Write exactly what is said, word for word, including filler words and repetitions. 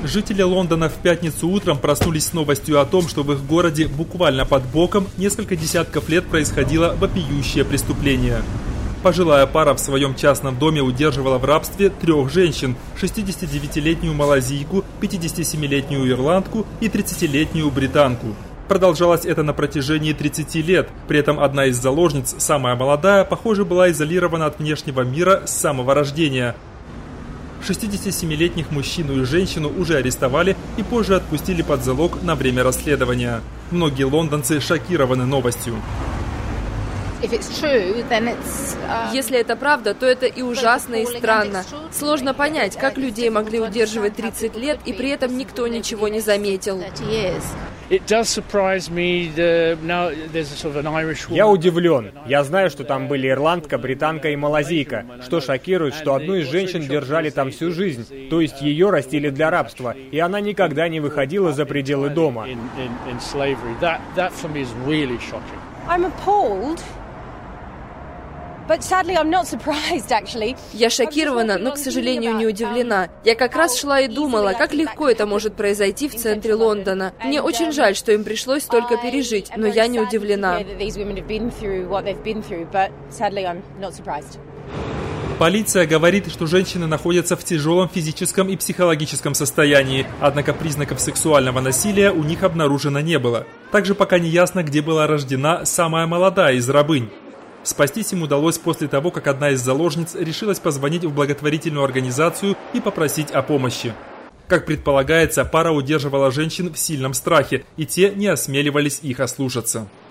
Жители Лондона в пятницу утром проснулись с новостью о том, что в их городе буквально под боком несколько десятков лет происходило вопиющее преступление. Пожилая пара в своем частном доме удерживала в рабстве трех женщин – шестидесятидевятилетнюю малазийку, пятидесятисемилетнюю ирландку и тридцатилетнюю британку. Продолжалось это на протяжении тридцати лет, при этом одна из заложниц, самая молодая, похоже, была изолирована от внешнего мира с самого рождения. шестидесятисемилетних мужчину и женщину уже арестовали и позже отпустили под залог на время расследования. Многие лондонцы шокированы новостью. Если это правда, то это и ужасно, и странно. Сложно понять, как людей могли удерживать тридцать лет, и при этом никто ничего не заметил. Я удивлен. Я знаю, что там были ирландка, британка и малазийка. Что шокирует, что одну из женщин держали там всю жизнь, то есть ее растили для рабства, и она никогда не выходила за пределы дома. Я шокирована, но, к сожалению, не удивлена. Я как раз шла и думала, как легко это может произойти в центре Лондона. Мне очень жаль, что им пришлось столько пережить, но я не удивлена. Полиция говорит, что женщины находятся в тяжелом физическом и психологическом состоянии, однако признаков сексуального насилия у них обнаружено не было. Также пока не ясно, где была рождена самая молодая из рабынь. Спастись им удалось после того, как одна из заложниц решилась позвонить в благотворительную организацию и попросить о помощи. Как предполагается, пара удерживала женщин в сильном страхе, и те не осмеливались их ослушаться.